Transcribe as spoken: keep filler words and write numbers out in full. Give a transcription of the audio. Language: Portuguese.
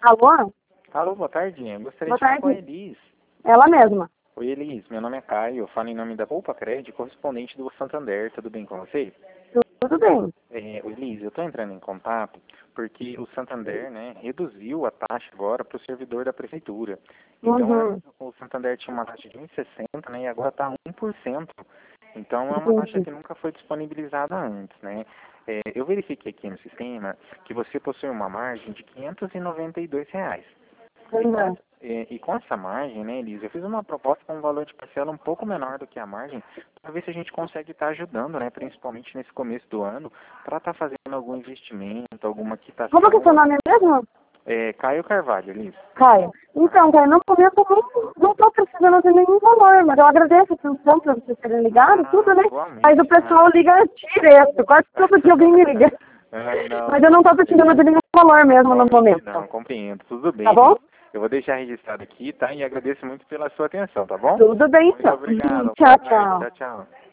Alô? Alô, boa tarde. Eu gostaria Boa de falar tarde. com a Elis. Ela mesma. Oi, Elis. Meu nome é Caio. Eu falo em nome da Poupa Crédito, correspondente do Santander. Tudo bem com você? Tudo bem. É, ô, Elis, eu estou entrando em contato porque o Santander, né, reduziu a taxa agora para o servidor da prefeitura. Então, Uhum. o Santander tinha uma taxa de um vírgula sessenta, né, e agora está um por cento. Então, é uma taxa Entendi. que nunca foi disponibilizada antes, né? É, eu verifiquei aqui no sistema que você possui uma margem de quinhentos e noventa e dois reais. E com, Uhum. essa, e, e com essa margem, né, Elisa, eu fiz uma proposta com um valor de parcela um pouco menor do que a margem, para ver se a gente consegue estar ajudando, né, principalmente nesse começo do ano, para estar fazendo algum investimento, alguma Como que é seu quitação. nome mesmo? É, Caio Carvalho, Elisa. Caio. Então, Caio, no momento eu não estou precisando de nenhum valor, mas eu agradeço a atenção para vocês terem ligado e tudo, Ah, né? igualmente. Mas o pessoal liga direto, quase todo dia alguém me liga. Ah, não, Mas eu não estou precisando de nenhum valor mesmo no realmente momento. não, compreendo. Tudo bem, Tá bom? Elisa. Eu vou deixar registrado aqui, tá? E agradeço muito pela sua atenção, tá bom? Tudo bem, Muito então. obrigado. Boa Tchau, tarde. tchau. Tchau, tchau.